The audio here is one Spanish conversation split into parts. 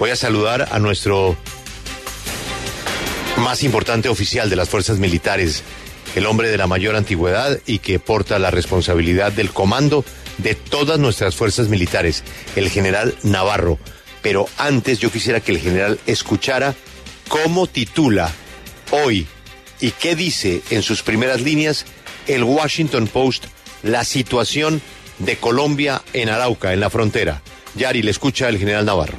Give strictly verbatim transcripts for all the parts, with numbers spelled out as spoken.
Voy a saludar a nuestro más importante oficial de las fuerzas militares, el hombre de la mayor antigüedad y que porta la responsabilidad del comando de todas nuestras fuerzas militares, el general Navarro. Pero antes yo quisiera que el general escuchara cómo titula hoy y qué dice en sus primeras líneas el Washington Post la situación de Colombia en Arauca, en la frontera. Yari, le escucha el general Navarro.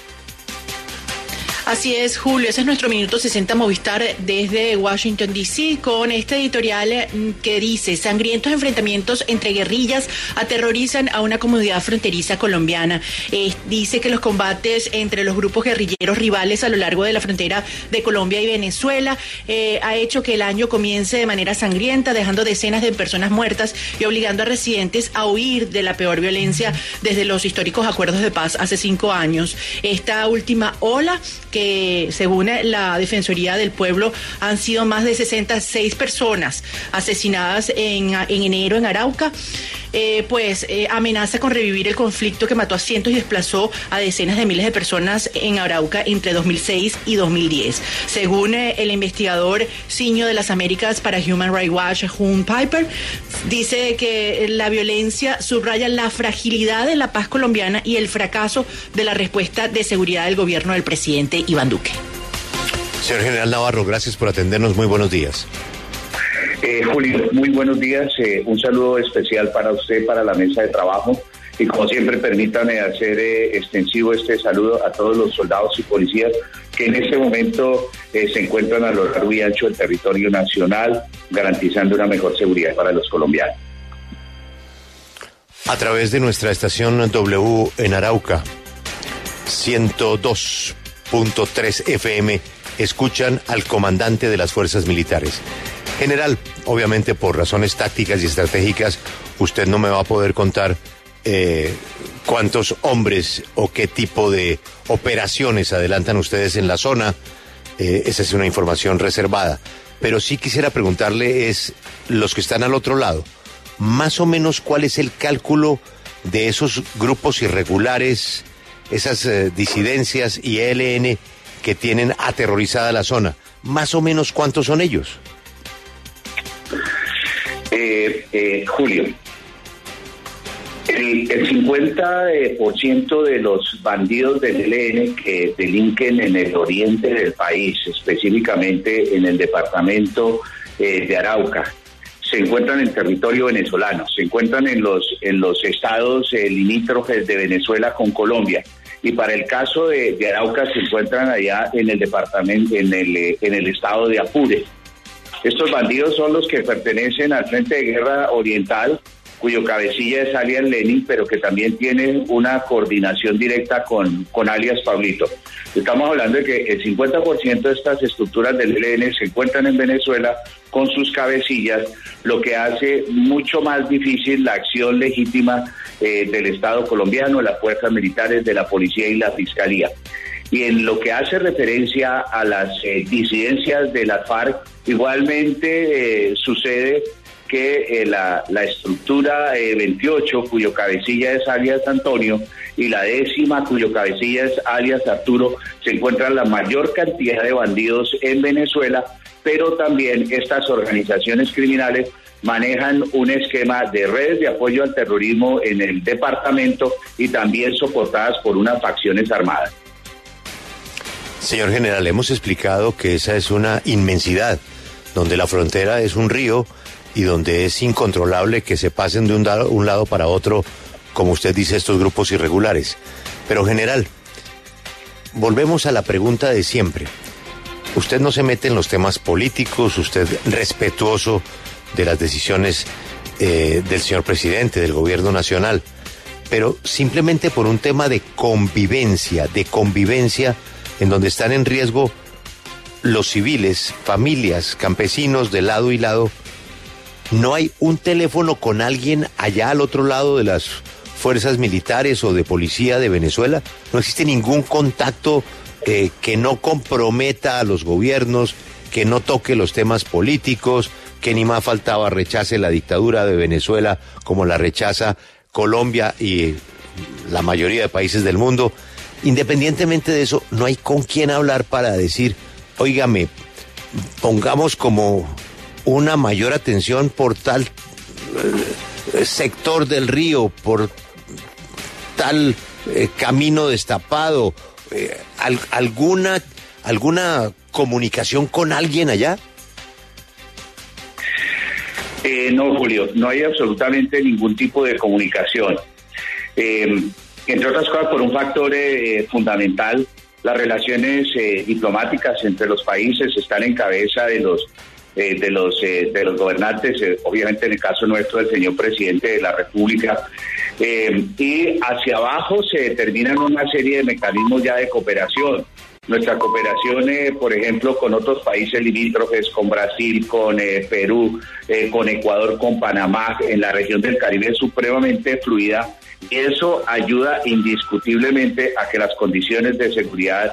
Así es, Julio, ese es nuestro Minuto sesenta Movistar desde Washington, D C, con este editorial que dice: sangrientos enfrentamientos entre guerrillas aterrorizan a una comunidad fronteriza colombiana. Eh, dice que los combates entre los grupos guerrilleros rivales a lo largo de la frontera de Colombia y Venezuela eh, ha hecho que el año comience de manera sangrienta, dejando decenas de personas muertas y obligando a residentes a huir de la peor violencia desde los históricos acuerdos de paz hace cinco años. Esta última ola, que según la Defensoría del Pueblo han sido más de sesenta y seis personas asesinadas en, en enero en Arauca, eh, pues eh, amenaza con revivir el conflicto que mató a cientos y desplazó a decenas de miles de personas en Arauca entre dos mil seis y dos mil diez. Según eh, el investigador Ciño de las Américas para Human Rights Watch, Hume Piper, dice que la violencia subraya la fragilidad de la paz colombiana y el fracaso de la respuesta de seguridad del gobierno del presidente Iván Duque. Señor general Navarro, gracias por atendernos. Muy buenos días. Eh, Julio, muy buenos días. Eh, un saludo especial para usted, para la mesa de trabajo. Y como siempre, permítame hacer eh, extensivo este saludo a todos los soldados y policías que en este momento eh, se encuentran a lo largo y ancho del territorio nacional, garantizando una mejor seguridad para los colombianos. A través de nuestra estación W en Arauca, ciento dos punto tres F M, escuchan al comandante de las fuerzas militares. General, obviamente por razones tácticas y estratégicas, usted no me va a poder contar eh, cuántos hombres o qué tipo de operaciones adelantan ustedes en la zona. Eh, esa es una información reservada. Pero sí quisiera preguntarle es, los que están al otro lado, más o menos cuál es el cálculo de esos grupos irregulares, esas eh, disidencias y E L N que tienen aterrorizada la zona. Más o menos cuántos son ellos. Eh, eh, Julio, el, el cincuenta por ciento de los bandidos del E L N que delinquen en el oriente del país, específicamente en el departamento eh, de Arauca, se encuentran en territorio venezolano, se encuentran en los en los estados eh, limítrofes de Venezuela con Colombia, y para el caso de, de Arauca se encuentran allá en el departamento, en el en el estado de Apure. Estos bandidos son los que pertenecen al Frente de Guerra Oriental, cuyo cabecilla es alias Lenin, pero que también tienen una coordinación directa con, con alias Pablito. Estamos hablando de que el cincuenta por ciento de estas estructuras del E L N se encuentran en Venezuela con sus cabecillas, lo que hace mucho más difícil la acción legítima eh, del Estado colombiano, las fuerzas militares, de la policía y la fiscalía. Y en lo que hace referencia a las eh, disidencias de la FARC, igualmente eh, sucede que eh, la, la estructura eh, veintiocho, cuyo cabecilla es alias Antonio, y la décima, cuyo cabecilla es alias Arturo, se encuentran la mayor cantidad de bandidos en Venezuela, pero también estas organizaciones criminales manejan un esquema de redes de apoyo al terrorismo en el departamento y también soportadas por unas facciones armadas. Señor general, hemos explicado que esa es una inmensidad, donde la frontera es un río y donde es incontrolable que se pasen de un, da- un lado para otro, como usted dice, estos grupos irregulares. Pero general, volvemos a la pregunta de siempre. Usted no se mete en los temas políticos, usted respetuoso de las decisiones eh, del señor presidente, del gobierno nacional, pero simplemente por un tema de convivencia, de convivencia en donde están en riesgo los civiles, familias, campesinos de lado y lado. ¿No hay un teléfono con alguien allá al otro lado de las fuerzas militares o de policía de Venezuela? ¿No existe ningún contacto eh, que no comprometa a los gobiernos, que no toque los temas políticos, que ni más faltaba rechace la dictadura de Venezuela como la rechaza Colombia y la mayoría de países del mundo? independientemente de eso, no hay con quién hablar para decir, óigame, pongamos como una mayor atención por tal eh, sector del río, por tal eh, camino destapado, eh, al, alguna, alguna comunicación con alguien allá. Eh, no, Julio, no hay absolutamente ningún tipo de comunicación. Eh, entre otras cosas, por un factor eh, fundamental, las relaciones eh, diplomáticas entre los países están en cabeza de los eh, de los eh, de los gobernantes, eh, obviamente en el caso nuestro del señor presidente de la República, eh, y hacia abajo se determinan una serie de mecanismos ya de cooperación. Nuestra cooperación, eh, por ejemplo, con otros países limítrofes, con Brasil, con eh, Perú, eh, con Ecuador, con Panamá, en la región del Caribe es supremamente fluida, y eso ayuda indiscutiblemente a que las condiciones de seguridad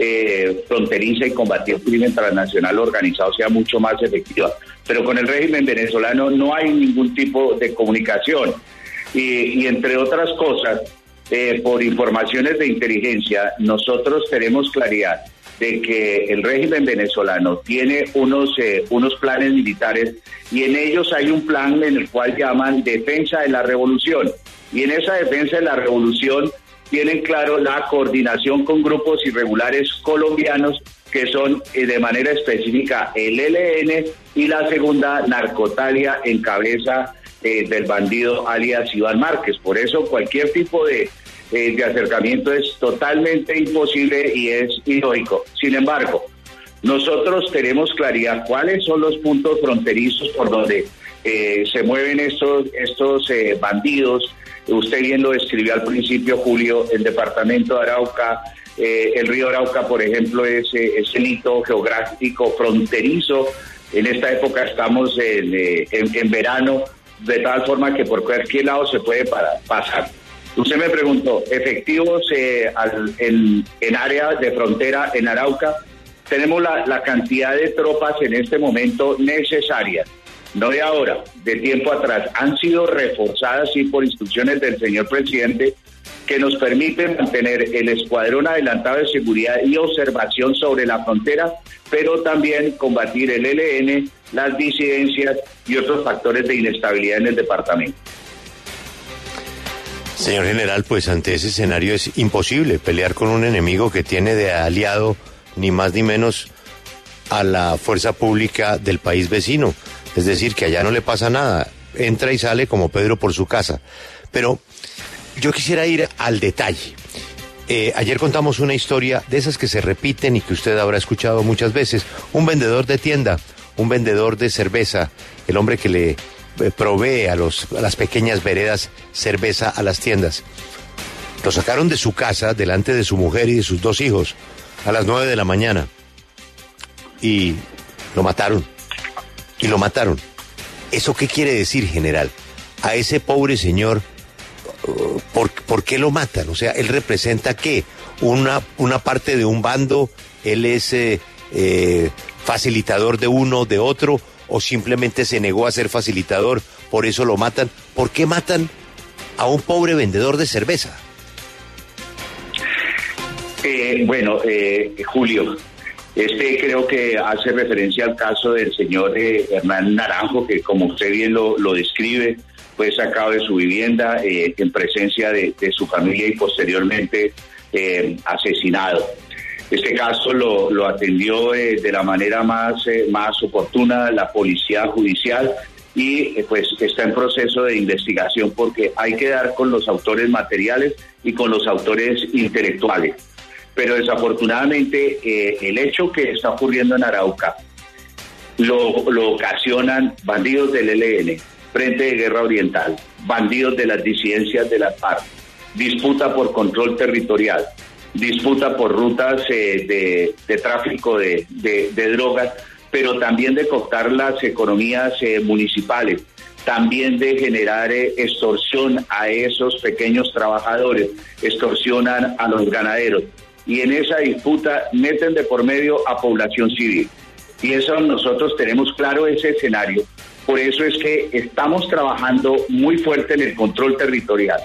eh, fronteriza y combatir el crimen transnacional organizado sea mucho más efectiva. Pero con el régimen venezolano no hay ningún tipo de comunicación, y, y entre otras cosas, Eh, por informaciones de inteligencia, nosotros tenemos claridad de que el régimen venezolano tiene unos eh, unos planes militares, y en ellos hay un plan en el cual llaman defensa de la revolución, y en esa defensa de la revolución tienen claro la coordinación con grupos irregulares colombianos que son eh, de manera específica el E L N y la segunda Narcotalia en cabeza Eh, del bandido alias Iván Márquez. Por eso cualquier tipo de, eh, de acercamiento es totalmente imposible y es ilógico. Sin embargo, nosotros tenemos claridad cuáles son los puntos fronterizos por donde eh, se mueven estos, estos eh, bandidos. Usted bien lo describió al principio, Julio, el departamento de Arauca, eh, el río Arauca, por ejemplo, es, eh, es el hito geográfico fronterizo. En esta época estamos en, eh, en, en verano, de tal forma que por cualquier lado se puede para, pasar. Usted me preguntó, efectivos eh, al, en, en áreas de frontera en Arauca, tenemos la, la cantidad de tropas en este momento necesarias, no de ahora, de tiempo atrás, han sido reforzadas sí por instrucciones del señor presidente, que nos permiten mantener el escuadrón adelantado de seguridad y observación sobre la frontera, pero también combatir el E L N, las disidencias y otros factores de inestabilidad en el departamento. Señor general, pues ante ese escenario es imposible pelear con un enemigo que tiene de aliado ni más ni menos a la fuerza pública del país vecino. Es decir, que allá no le pasa nada, entra y sale como Pedro por su casa. Pero yo quisiera ir al detalle. Eh, ayer contamos una historia de esas que se repiten y que usted habrá escuchado muchas veces. Un vendedor de tienda, un vendedor de cerveza, el hombre que le eh, provee a, los, a las pequeñas veredas cerveza a las tiendas. Lo sacaron de su casa delante de su mujer y de sus dos hijos a las nueve de la mañana y lo mataron. Y lo mataron. ¿Eso qué quiere decir, general? A ese pobre señor, ¿por, ¿por qué lo matan? O sea, ¿él representa qué? Una, una parte de un bando, él es eh, eh, facilitador de uno, de otro, o simplemente se negó a ser facilitador, por eso lo matan. ¿Por qué matan a un pobre vendedor de cerveza? Eh, bueno, eh, Julio, este creo que hace referencia al caso del señor eh, Hernán Naranjo, que como usted bien lo, lo describe, fue sacado de su vivienda eh, en presencia de, de su familia y posteriormente eh, asesinado. Este caso lo, lo atendió eh, de la manera más, eh, más oportuna la policía judicial y eh, pues está en proceso de investigación porque hay que dar con los autores materiales y con los autores intelectuales. Pero desafortunadamente eh, el hecho que está ocurriendo en Arauca lo, lo ocasionan bandidos del E L N, Frente de Guerra Oriental, bandidos de las disidencias de las FARC, disputa por control territorial, disputa por rutas eh, de, de tráfico de, de, de drogas, pero también de cooptar las economías eh, municipales, también de generar eh, extorsión a esos pequeños trabajadores, extorsionan a los ganaderos. Y en esa disputa meten de por medio a población civil. Y eso nosotros tenemos claro ese escenario. Por eso es que estamos trabajando muy fuerte en el control territorial.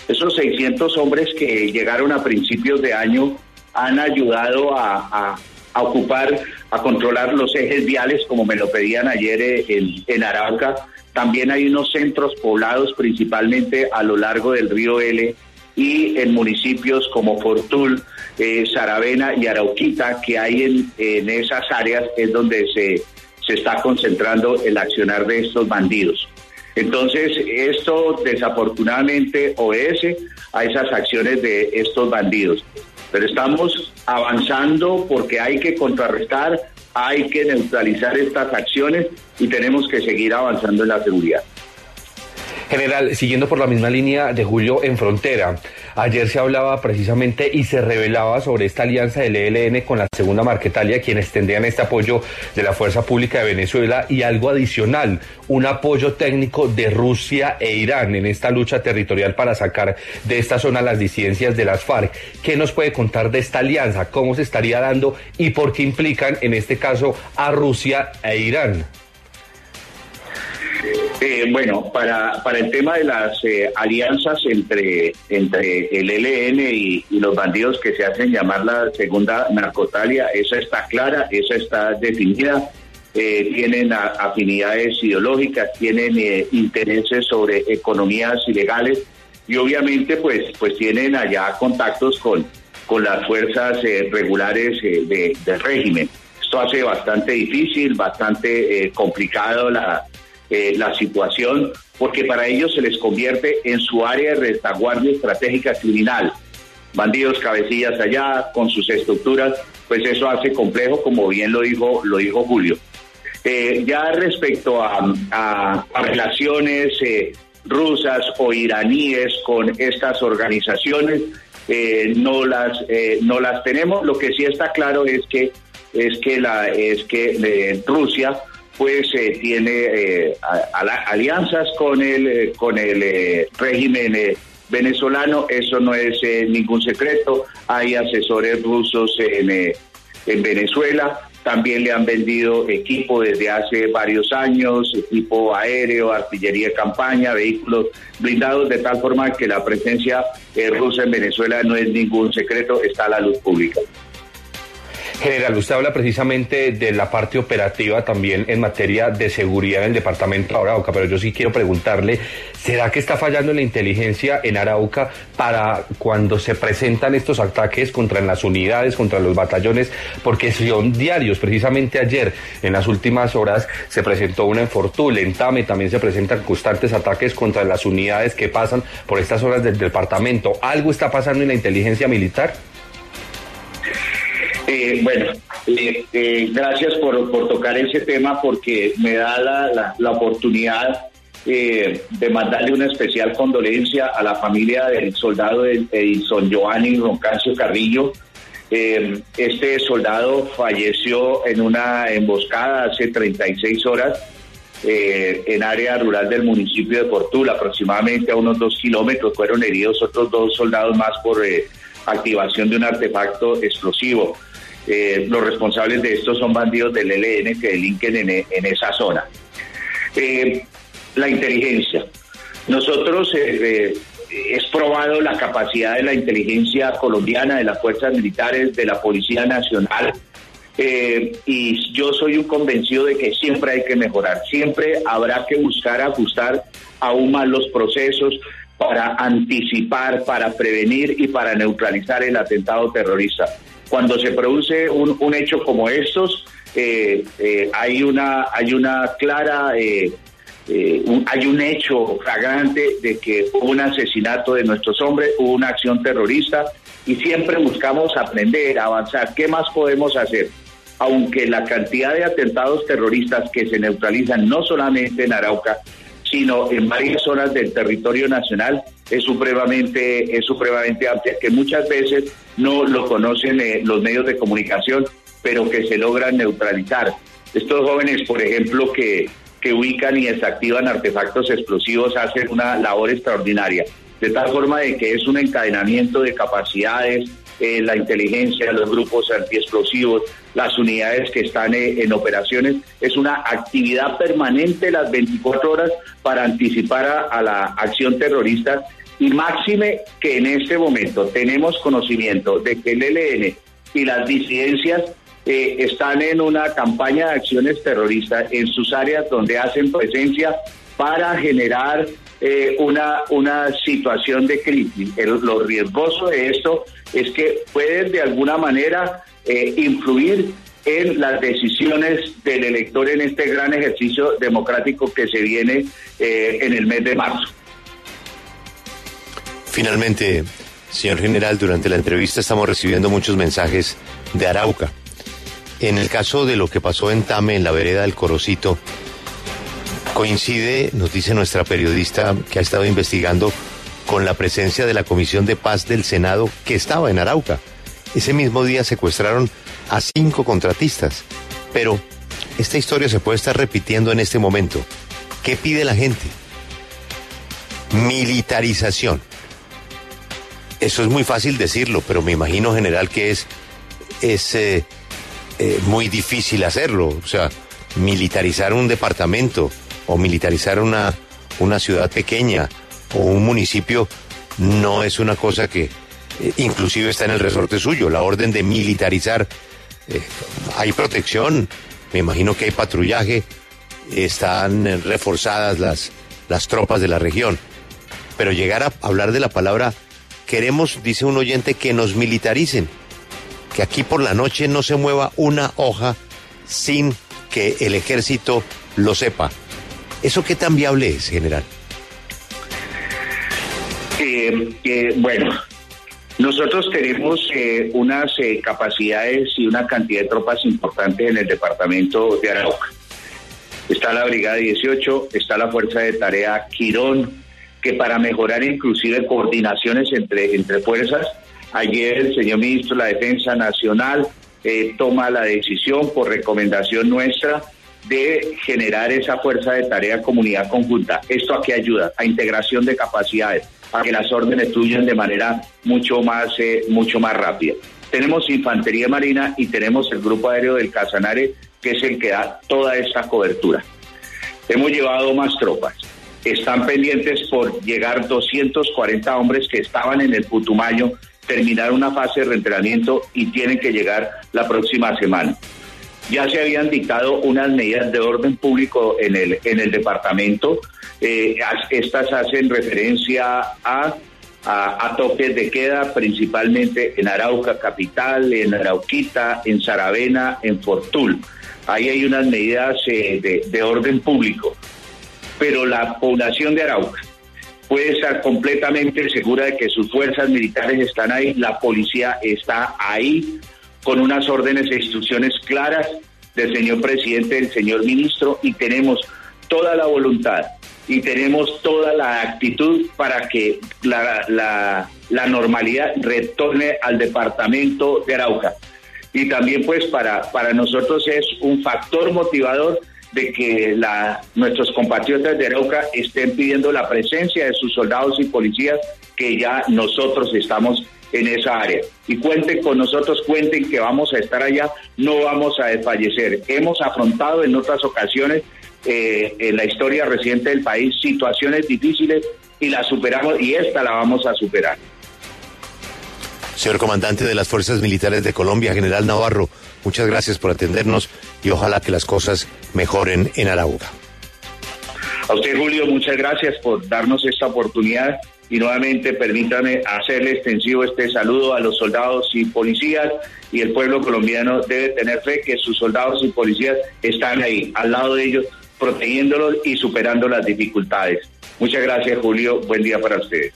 Esos seiscientos hombres que llegaron a principios de año han ayudado a, a, a ocupar, a controlar los ejes viales, como me lo pedían ayer en, en Arauca. También hay unos centros poblados, principalmente a lo largo del río L, y en municipios como Fortul, eh, Saravena y Arauquita, que hay en, en esas áreas, es donde se, se está concentrando el accionar de estos bandidos. Entonces, esto desafortunadamente obedece a esas acciones de estos bandidos. Pero estamos avanzando porque hay que contrarrestar, hay que neutralizar estas acciones y tenemos que seguir avanzando en la seguridad. General, siguiendo por la misma línea de Julio en frontera, ayer se hablaba precisamente y se revelaba sobre esta alianza del E L N con la Segunda Marquetalia, quienes tendrían este apoyo de la Fuerza Pública de Venezuela y algo adicional, un apoyo técnico de Rusia e Irán en esta lucha territorial para sacar de esta zona las disidencias de las FARC. ¿Qué nos puede contar de esta alianza? ¿Cómo se estaría dando y por qué implican en este caso a Rusia e Irán? Eh, bueno, para, para el tema de las eh, alianzas entre, entre el E L N y, y los bandidos que se hacen llamar la Segunda Narcotalia, esa está clara, esa está definida, eh, tienen a, afinidades ideológicas, tienen eh, intereses sobre economías ilegales y obviamente pues, pues tienen allá contactos con, con las fuerzas eh, regulares eh, de, del régimen. Esto hace bastante difícil, bastante eh, complicado la... Eh, la situación, porque para ellos se les convierte en su área de retaguardia estratégica criminal. Bandidos cabecillas allá, con sus estructuras, pues eso hace complejo, como bien lo dijo, lo dijo Julio. Eh, ya respecto a, a, a relaciones eh, rusas o iraníes con estas organizaciones, eh, no las eh, no las tenemos. Lo que sí está claro es que es que la es que eh, Rusia pues eh, tiene eh, a, a alianzas con el eh, con el eh, régimen eh, venezolano. Eso no es eh, ningún secreto. Hay asesores rusos en, eh, en Venezuela. También le han vendido equipo desde hace varios años, equipo aéreo, artillería de campaña, vehículos blindados, de tal forma que la presencia eh, rusa en Venezuela no es ningún secreto, está a la luz pública. General, usted habla precisamente de la parte operativa también en materia de seguridad en el departamento de Arauca, pero yo sí quiero preguntarle, ¿será que está fallando la inteligencia en Arauca para cuando se presentan estos ataques contra las unidades, contra los batallones? Porque son diarios. Precisamente ayer, en las últimas horas, se presentó una en Fortul, en Tame también se presentan constantes ataques contra las unidades que pasan por estas zonas del departamento. ¿Algo está pasando en la inteligencia militar? Eh, bueno, eh, eh, gracias por, por tocar ese tema porque me da la, la, la oportunidad eh, de mandarle una especial condolencia a la familia del soldado Edison Giovanni Roncancio Carrillo. Eh, este soldado falleció en una emboscada hace treinta y seis horas eh, en área rural del municipio de Fortul, aproximadamente a unos dos kilómetros. Fueron heridos otros dos soldados más por eh, activación de un artefacto explosivo. Eh, los responsables de esto son bandidos del E L N que delinquen en, en esa zona. Eh, la inteligencia. Nosotros, eh, eh, es probado la capacidad de la inteligencia colombiana, de las fuerzas militares, de la Policía Nacional, eh, y yo soy un convencido de que siempre hay que mejorar, siempre habrá que buscar ajustar aún más los procesos para anticipar, para prevenir y para neutralizar el atentado terrorista. Cuando se produce un, un hecho como estos, eh, eh, hay una hay una clara, eh, eh, un, hay un hecho flagrante de que hubo un asesinato de nuestros hombres, hubo una acción terrorista y siempre buscamos aprender, avanzar. ¿Qué más podemos hacer? Aunque la cantidad de atentados terroristas que se neutralizan no solamente en Arauca, sino en varias zonas del territorio nacional, es supremamente, es supremamente amplia, que muchas veces no lo conocen eh, los medios de comunicación, pero que se logran neutralizar. Estos jóvenes, por ejemplo, que, que ubican y desactivan artefactos explosivos, hacen una labor extraordinaria, de tal forma de que es un encadenamiento de capacidades, eh, la inteligencia, los grupos antiexplosivos, las unidades que están eh, en operaciones. Es una actividad permanente las veinticuatro horas para anticipar a, a la acción terrorista Y máxime que en este momento tenemos conocimiento de que el E L N y las disidencias eh, están en una campaña de acciones terroristas en sus áreas donde hacen presencia para generar eh, una, una situación de crisis. El, lo riesgoso de esto es que pueden de alguna manera eh, influir en las decisiones del elector en este gran ejercicio democrático que se viene eh, en el mes de marzo. Finalmente, señor general, durante la entrevista estamos recibiendo muchos mensajes de Arauca. En el caso de lo que pasó en Tame, en la vereda del Corocito, coincide, nos dice nuestra periodista que ha estado investigando, con la presencia de la Comisión de Paz del Senado que estaba en Arauca. Ese mismo día secuestraron a cinco contratistas. Pero esta historia se puede estar repitiendo en este momento. ¿Qué pide la gente? Militarización. Eso es muy fácil decirlo, pero me imagino, general, que es, es eh, eh, muy difícil hacerlo. O sea, militarizar un departamento o militarizar una, una ciudad pequeña o un municipio no es una cosa que eh, inclusive está en el resorte suyo. La orden de militarizar, eh, hay protección, me imagino que hay patrullaje, están eh, reforzadas las, las tropas de la región. Pero llegar a hablar de la palabra... Queremos, dice un oyente, que nos militaricen, que aquí por la noche no se mueva una hoja sin que el ejército lo sepa. ¿Eso qué tan viable es, general? Eh, eh, bueno, nosotros tenemos eh, unas eh, capacidades y una cantidad de tropas importantes en el departamento de Arauca. Está la Brigada dieciocho, está la Fuerza de Tarea Quirón, que para mejorar inclusive coordinaciones entre, entre fuerzas, ayer el señor ministro de la Defensa Nacional eh, toma la decisión por recomendación nuestra de generar esa fuerza de tarea comunidad conjunta. ¿Esto a qué ayuda? A integración de capacidades, a que las órdenes fluyan de manera mucho más, eh, mucho más rápida. Tenemos Infantería Marina y tenemos el Grupo Aéreo del Casanare, que es el que da toda esta cobertura. Hemos llevado más tropas. Están pendientes por llegar doscientos cuarenta hombres que estaban en el Putumayo, terminar una fase de reentrenamiento y tienen que llegar la próxima semana. Ya se habían dictado unas medidas de orden público en el, en el departamento. Eh, estas hacen referencia a, a, a toques de queda, principalmente en Arauca capital, en Arauquita, en Saravena, en Fortul. Ahí hay unas medidas eh, de, de orden público. Pero la población de Arauca puede estar completamente segura de que sus fuerzas militares están ahí, la policía está ahí, con unas órdenes e instrucciones claras del señor presidente, del señor ministro, y tenemos toda la voluntad y tenemos toda la actitud para que la, la, la normalidad retorne al departamento de Arauca. Y también pues para, para nosotros es un factor motivador de que la, nuestros compatriotas de Arauca estén pidiendo la presencia de sus soldados y policías, que ya nosotros estamos en esa área. Y cuenten con nosotros, cuenten que vamos a estar allá, no vamos a desfallecer. Hemos afrontado en otras ocasiones, eh, en la historia reciente del país, situaciones difíciles y las superamos, y esta la vamos a superar. Señor comandante de las Fuerzas Militares de Colombia, general Navarro, muchas gracias por atendernos y ojalá que las cosas mejoren en Arauca. A usted, Julio, muchas gracias por darnos esta oportunidad y nuevamente permítame hacerle extensivo este saludo a los soldados y policías, y el pueblo colombiano debe tener fe que sus soldados y policías están ahí, al lado de ellos, protegiéndolos y superando las dificultades. Muchas gracias, Julio. Buen día para ustedes.